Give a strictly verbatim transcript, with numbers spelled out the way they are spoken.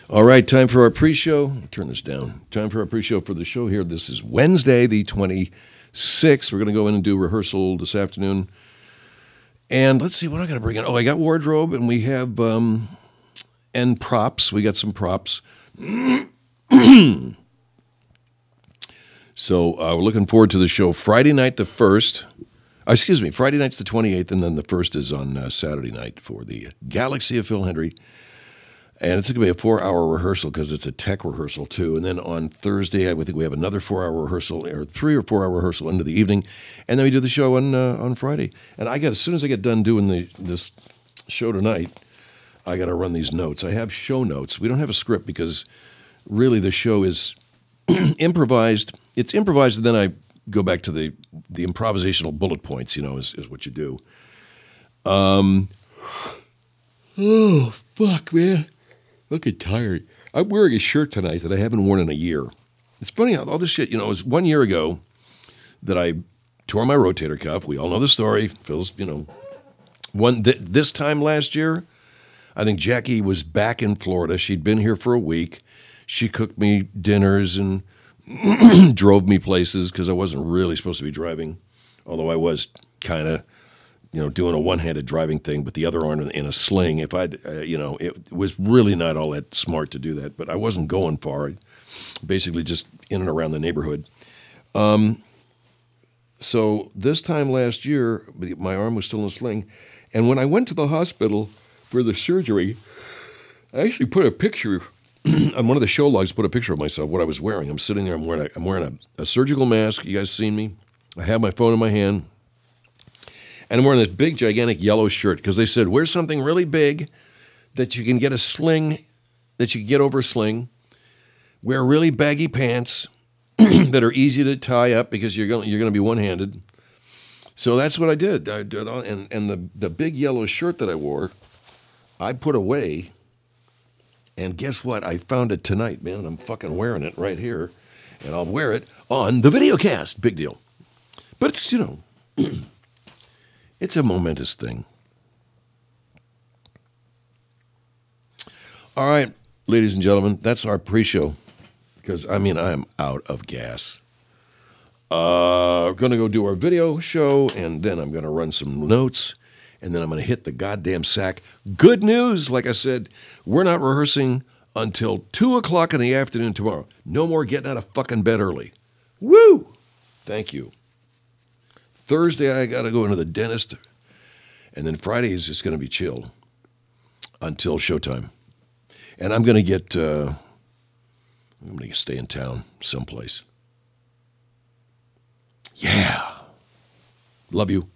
All right, time for our pre-show. Turn this down. Time for our pre-show for the show here. This is Wednesday, the twenty-sixth. We're going to go in and do rehearsal this afternoon. And let's see what I got to bring in. Oh, I got wardrobe, and we have um, and props. We got some props. So uh, we're looking forward to the show Friday night, the first. Uh, excuse me, Friday night's the twenty-eighth, and then the first is on uh, Saturday night for the Galaxy of Phil Hendrie. And it's going to be a four-hour rehearsal because it's a tech rehearsal, too. And then on Thursday, I think we have another four-hour rehearsal, or three or four-hour rehearsal into the evening. And then we do the show on uh, on Friday. And I got, as soon as I get done doing the this show tonight, I got to run these notes. I have show notes. We don't have a script because really the show is improvised. It's improvised, and then I go back to the, the improvisational bullet points, you know, is, is what you do. Um. Oh, fuck, man. Looking tired. I'm wearing a shirt tonight that I haven't worn in a year. It's funny how all this shit, you know, it was one year ago that I tore my rotator cuff. We all know the story. Phil's, you know, one th- this time last year, I think Jackie was back in Florida. She'd been here for a week. She cooked me dinners and drove me places because I wasn't really supposed to be driving, although I was kind of, you know, doing a one-handed driving thing, but the other arm in a sling. If I'd, uh, you know, it was really not all that smart to do that, but I wasn't going far. I basically just in and around the neighborhood. Um, so this time last year, my arm was still in a sling. And when I went to the hospital for the surgery, I actually put a picture on one of the show logs, put a picture of myself, what I was wearing. I'm sitting there, I'm wearing a, I'm wearing a, a surgical mask. You guys seen me? I have my phone in my hand. And I'm wearing this big, gigantic yellow shirt because they said, wear something really big that you can get a sling, that you can get over a sling. Wear really baggy pants that are easy to tie up because you're going you're going to be one-handed. So that's what I did. I did, and and the, the big yellow shirt that I wore, I put away. And guess what? I found it tonight, man. I'm fucking wearing it right here. And I'll wear it on the videocast. Big deal. But it's, you know... It's a momentous thing. All right, ladies and gentlemen, that's our pre-show. Because, I mean, I am out of gas. Uh, we're going to go do our video show, and then I'm going to run some notes, and then I'm going to hit the goddamn sack. Good news, like I said, we're not rehearsing until two o'clock in the afternoon tomorrow. No more getting out of fucking bed early. Woo! Thank you. Thursday, I got to go into the dentist, and then Friday is just going to be chill until showtime. And I'm going to get, uh, I'm going to stay in town someplace. Yeah. Love you.